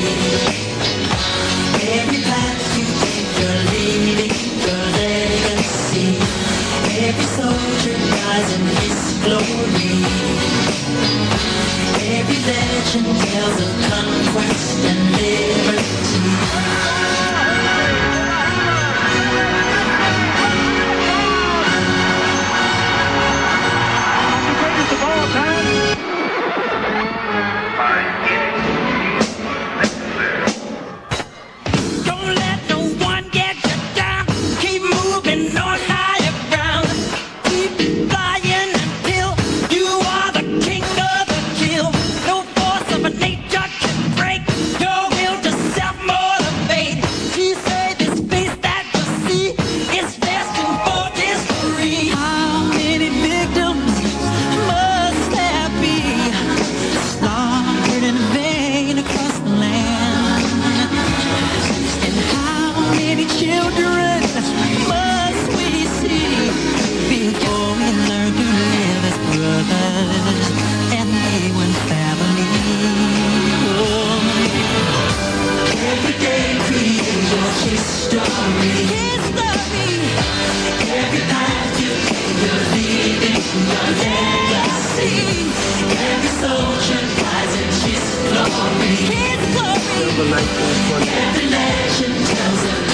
Every path you take, you're leaving your legacy. Every soldier dies in his glory. Every legend tells of conquest and liberty. Children must we see before we learn to live as brothers and be one family. Oh. Every day creates your history. Every path you take, you're leaving your legacy. Every soldier dies in his glory. Every legend tells of